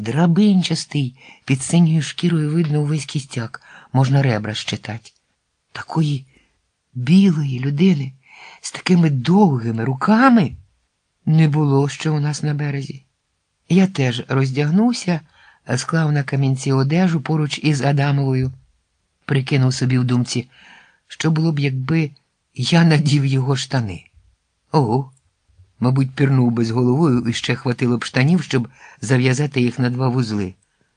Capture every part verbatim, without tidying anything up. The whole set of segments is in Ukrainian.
драбинчастий, під синьою шкірою видно увесь кістяк, можна ребра щитать. Такої білої людини з такими довгими руками не було ще у нас на березі. Я теж роздягнувся, склав на камінці одежу поруч із Адамовою, прикинув собі в думці, що було б, якби я надів його штани. Ого, мабуть, пірнув би з головою і ще хватило б штанів, щоб зав'язати їх на два вузли.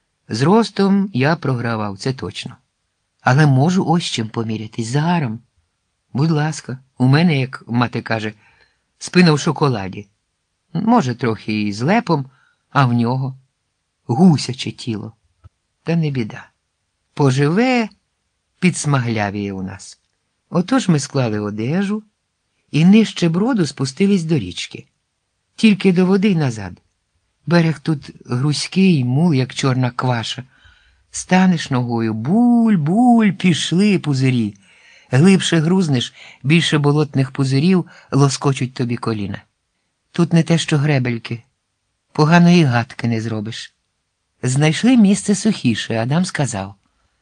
Зростом я програвав, це точно. Але можу ось чим помірятись, загаром. Будь ласка, у мене, як мати каже, спина в шоколаді. Може, трохи і з лепом, а в нього гусяче тіло. Та не біда. Поживе, підсмаглявіє у нас. Отож ми склали одежу і нижче броду спустились до річки. Тільки до води й назад. Берег тут грузький, мул, як чорна кваша. Станеш ногою, буль-буль, пішли пузирі. Глибше грузнеш, більше болотних пузирів лоскочуть тобі коліна. Тут не те, що гребельки. Поганої гадки не зробиш. Знайшли місце сухіше, Адам сказав.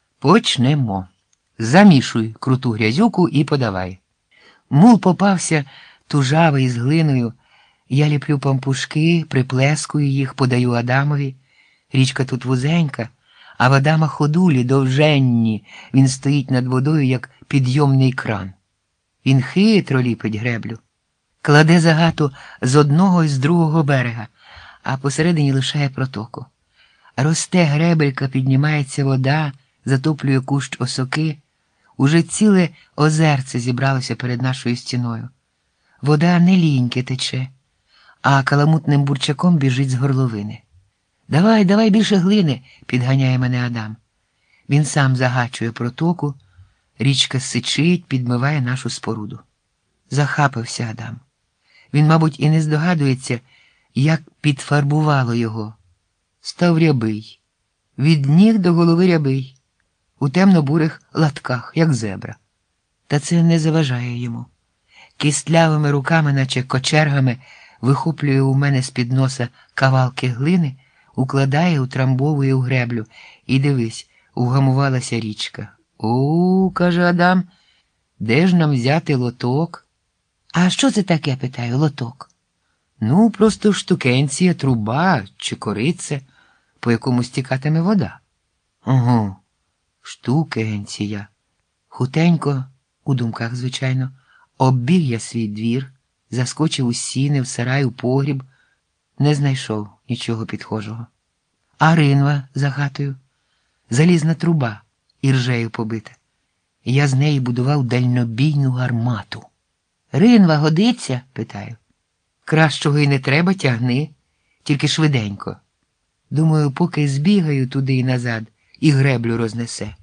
Почнемо. Замішуй круту грязюку і подавай. Мул попався тужавий з глиною. Я ліплю пампушки, приплескую їх, подаю Адамові. Річка тут вузенька, а в Адама ходулі довженні. Він стоїть над водою, як підйомний кран. Він хитро ліпить греблю. Кладе загату з одного і з другого берега, а посередині лишає протоку. Росте гребелька, піднімається вода, затоплює кущ осоки. Уже ціле озерце зібралося перед нашою стіною. Вода не ліньки тече, а каламутним бурчаком біжить з горловини. «Давай, давай більше глини!» – підганяє мене Адам. Він сам загачує протоку, річка сичить, підмиває нашу споруду. Захапився Адам. Він, мабуть, і не здогадується, як підфарбувало його. Став рябий. Від ніг до голови рябий. У темно-бурих латках, як зебра. Та це не заважає йому. Кістлявими руками, наче кочергами, вихоплює у мене з-під носа кавалки глини, укладає, утрамбовує у греблю. І дивись, угамувалася річка. «О, – каже Адам, – де ж нам взяти лоток?» «А що це таке?» – питаю, лоток. «Ну, просто штукенція, труба чи кориця, по якому стікатиме вода». «Ого, штукенція». Хутенько, у думках, звичайно, оббіг я свій двір, заскочив у сіни, в сарай, у погріб. Не знайшов нічого підхожого. А ринва за хатою, залізна труба, іржею побита. Я з неї будував дальнобійну гармату. «Ринва годиться?» – питаю. «Кращого й не треба, тягни, тільки швиденько». Думаю, поки збігаю туди й назад, і греблю рознесе.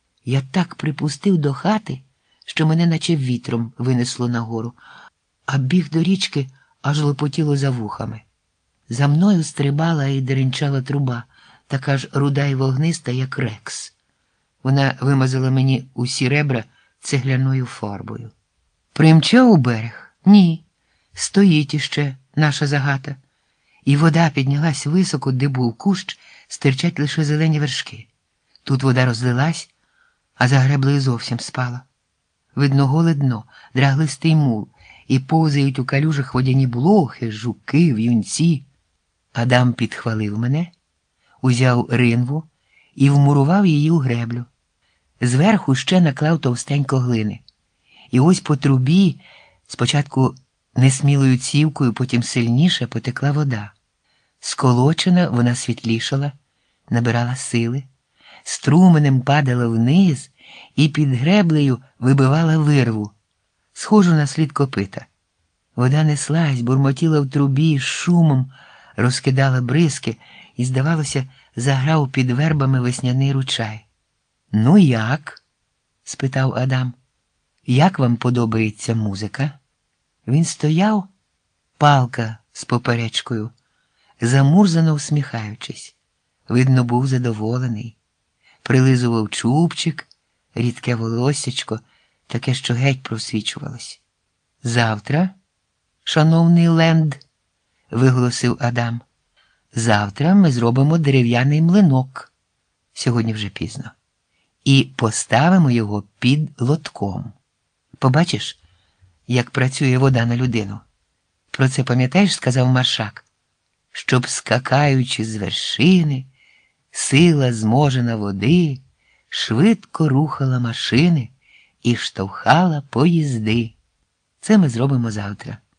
Я так припустив до хати, що мене наче вітром винесло нагору, а біг до річки аж лопотіло за вухами. За мною стрибала і деренчала труба, така ж руда й вогниста, як рекс. Вона вимазала мені усі ребра цегляною фарбою. Примчав у берег? Ні. Стоїть іще наша загата. І вода піднялась високо, де був кущ, стирчать лише зелені вершки. Тут вода розлилась, а за греблею зовсім спала. Видно голе дно, драглистий мул, і повзають у калюжах водяні блохи, жуки, в'юнці. Адам підхвалив мене, узяв ринву і вмурував її у греблю. Зверху ще наклав товстенько глини. І ось по трубі, спочатку несмілою цівкою, потім сильніше потекла вода. Сколочена вона світлішала, набирала сили, струменем падала вниз і під греблею вибивала вирву, схожу на слід копита. Вода неслась, бурмотіла в трубі, шумом розкидала бризки і, здавалося, заграв під вербами весняний ручай. «Ну як?» – спитав Адам. «Як вам подобається музика?» Він стояв, палка з поперечкою, замурзано всміхаючись. Видно, був задоволений. Прилизував чубчик, рідке волоссячко, таке, що геть просвічувалось. «Завтра, шановний Ленд», – виголосив Адам, Завтра ми зробимо дерев'яний млинок, сьогодні вже пізно, і поставимо його під лотком. Побачиш, як працює вода на людину? Про це, пам'ятаєш, сказав Маршак? Щоб, скакаючи з вершини, сила зможена води швидко рухала машини і штовхала поїзди. Це ми зробимо завтра.